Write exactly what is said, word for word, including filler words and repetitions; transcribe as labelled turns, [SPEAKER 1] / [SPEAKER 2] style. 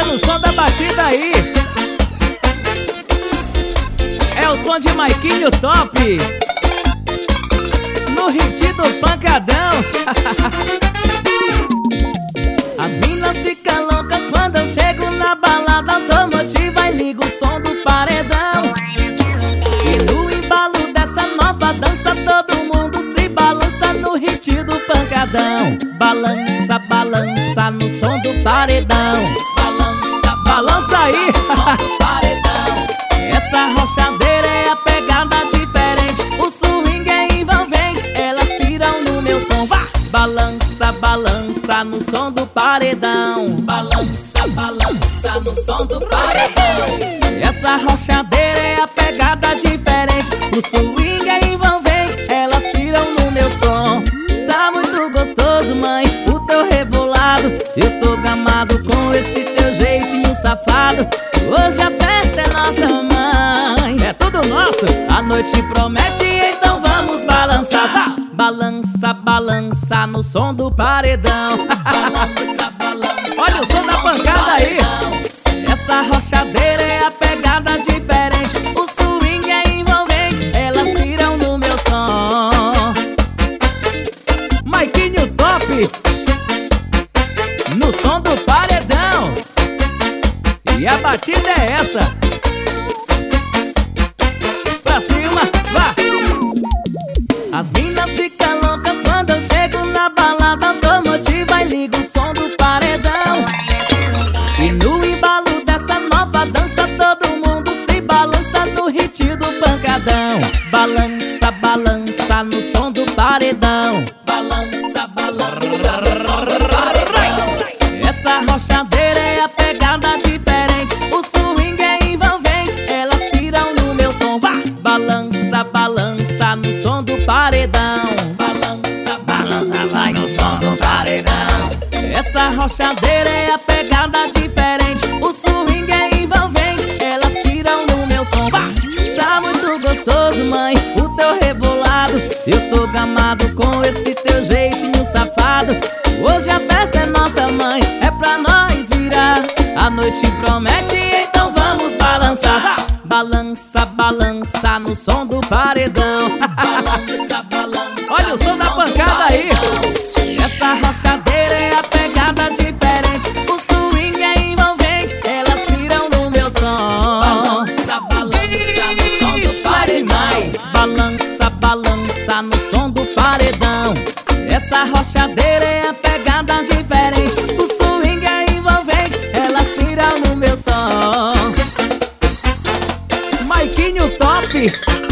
[SPEAKER 1] Olha o som da batida aí. É o som de Maiquinho Top, no hit do pancadão. As minas ficam loucas quando eu chego na balada automotiva e ligo o som do paredão. E no embalo dessa nova dança todo mundo se balança no hit do pancadão. Balança, balança no som do paredão. Balança, balança aí. Essa rochadeira é a pegada diferente, o swing é envolvente, elas piram no meu som. Vá! Balança, balança no som do paredão. Balança, balança no som do paredão. Essa rochadeira é a pegada diferente, o swing é envolvente, elas piram no meu som. Tá muito gostoso, mãe, o teu rebolado. Eu tô gamado com esse teu jeitinho safado. Hoje a festa é nossa, mãe. É tudo nosso. A noite promete, então vamos balançar. Vá! Balança, balança no som do paredão. Balança, balança. Olha o som da pancada aí. Essa rochadeira é a pegada diferente, o swing é envolvente, elas piram no meu som. Maiquinho Top, no som do paredão. E a batida é essa. Pra cima, vá! As minas ficam loucas quando eu chego na balada automotiva e ligo o som do paredão. E no embalo dessa nova dança todo mundo se balança no hit do pancadão. Balança, balança no som do paredão. Balança, balança no som do paredão. Essa rochadeira é a pegada diferente, o swing é envolvente, elas piram no meu som. Vá! Balança, balança no som do paredão. Balança, balança, vai no som do paredão. Essa rochadeira é a pegada diferente, o swing é envolvente, elas piram no meu som. Vá! Tá muito gostoso, mãe, o teu rebolado. Eu tô gamado com esse teu jeitinho safado. Hoje a festa é nossa, mãe, é pra nós virar. A noite promete, então vamos balançar. Vá! Balança, balança no som do paredão. Balança, balança. Olha o som da pancada aí. Essa rochadeira é a pegada diferente, o swing é envolvente, elas piram no meu som. Balança, balança no som do paredão. Demais. Balança, balança no som do paredão. Essa rochadeira é a pegada diferente, o swing é envolvente, elas piram no meu som. Maiquinho Top.